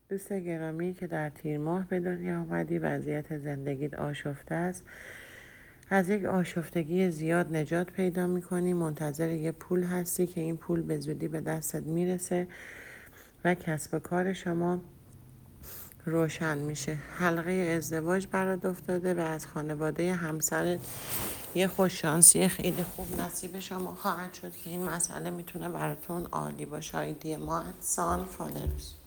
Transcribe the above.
دوست گرامی که در تیر ماه به دنیا آمدی، وضعیت زندگیت آشفته است. از یک آشفتگی زیاد نجات پیدا میکنی، منتظر یه پول هستی که این پول به زودی به دستت میرسه و کسب کار شما روشن میشه. حلقه ازدواج برات افتاده و از خانواده همسرت یه خوششانسی خیلی خوب نصیب شما خواهد شد که این مسئله میتونه براتون عالی باشه. آیدی ما @سان فالروز.